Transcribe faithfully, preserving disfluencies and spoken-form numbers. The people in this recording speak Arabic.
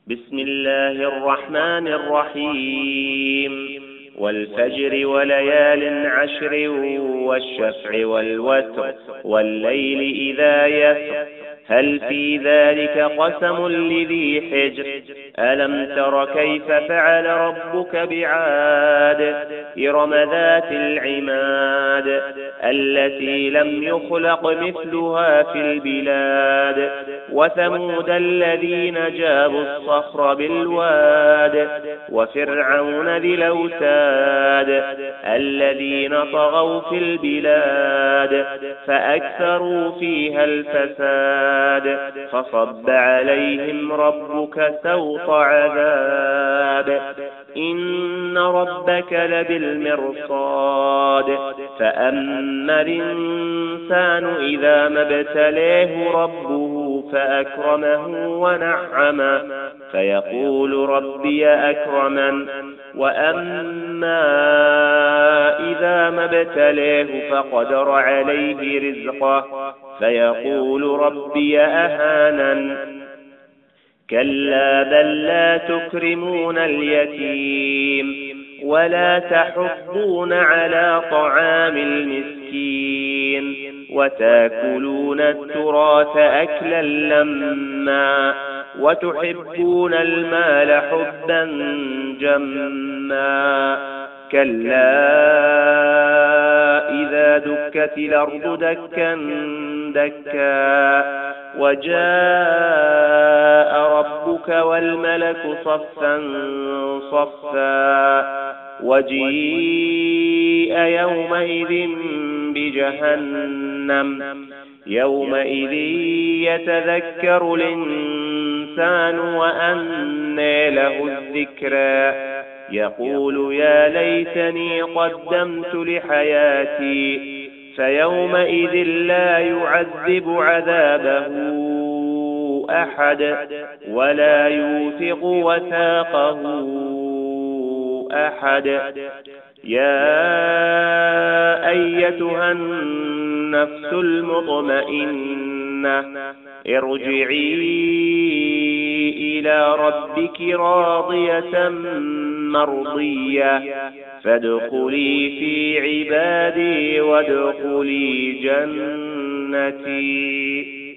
بسم الله الرحمن الرحيم والفجر وليال عشر والشفع والوتر والليل إذا يسر هل في ذلك قسم لذي حجر ألم تر كيف فعل ربك بعاد إرم ذات العماد التي لم يخلق مثلها في البلاد وثمود الذين جابوا الصخر بالواد وفرعون ذي الأوتاد الذين طغوا في البلاد فأكثروا فيها الفساد فصب عليهم ربك سوط عذاب إن ربك لبالمرصاد فأما الإنسان إذا ما ابتليه ربه فأكرمه ونعمه فيقول ربي أكرمن وأما إذا ما ابتليه فقدر عليه رزقه فيقول ربي أهانن كلا بل لا تكرمون اليتيم ولا تحضون على طعام المسكين وتأكلون التراث أكلا لما وتحبون المال حبا جما كلا إذا دكت الأرض دكا دكا وجاء ربك والملك صفا صفا وجيء يومئذ بجهنم يومئذ يتذكر الإنسان وأنى له الذكرى يقول يا ليتني قدمت لحياتي فيومئذ لا يعذب عذابه أحد ولا يوثق وثاقه أحد يا أيتها النفس المطمئنة ارجعي إلى ربك راضية مرضية فادخلي في عبادي وادخلي جنتي.